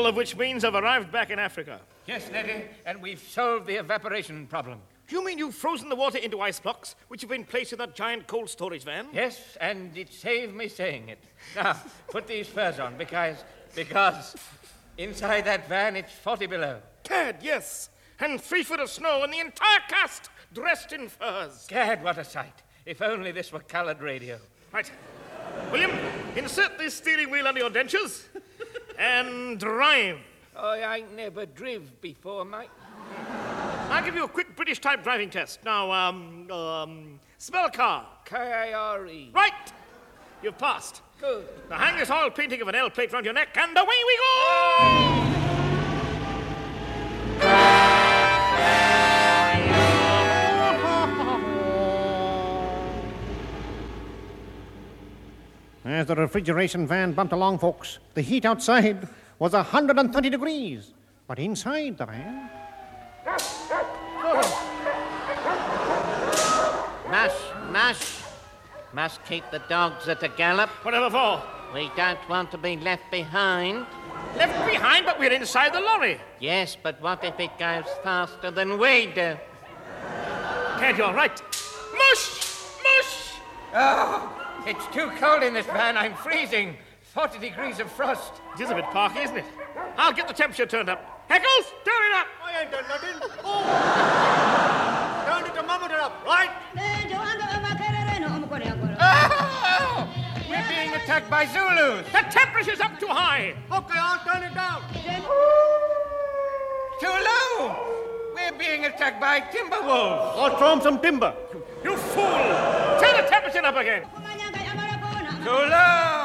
of which means I've arrived back in Africa. Yes, Neddy, and we've solved the evaporation problem. Do you mean you've frozen the water into ice blocks, which have been placed in that giant cold storage van? Yes, and it saved me saying it. Now, put these furs on, because inside that van it's 40 below. Gad, yes. And 3 foot of snow, and the entire cast dressed in furs. Gad, what a sight. If only this were coloured radio. Right. William, insert this steering wheel under your dentures and drive. Oh, I never driv before, mate. I'll give you a quick British-type driving test. Now, spell car. K-A-R-E. Right. You've passed. Good. Now hang this oil painting of an L plate round your neck, and away we go! As the refrigeration van bumped along, folks, the heat outside was 130 degrees. But inside the van... Mush. Must keep the dogs at a gallop. Whatever for? We don't want to be left behind. Left behind, but we're inside the lorry. Yes, but what if it goes faster than we do? Ted, you're right. Mush! Oh, it's too cold in this van. I'm freezing. 40 degrees of frost. It is a bit parky, isn't it? I'll get the temperature turned up. Heckles, turn it up. I ain't done nothing. Oh! Turn the thermometer up, right? Oh! We're being attacked by Zulus. The temperature's up too high. Okay, I'll turn it down. Too low. We're being attacked by timber wolves. I'll throw him some timber. You fool! Turn the temperature up again. Too low.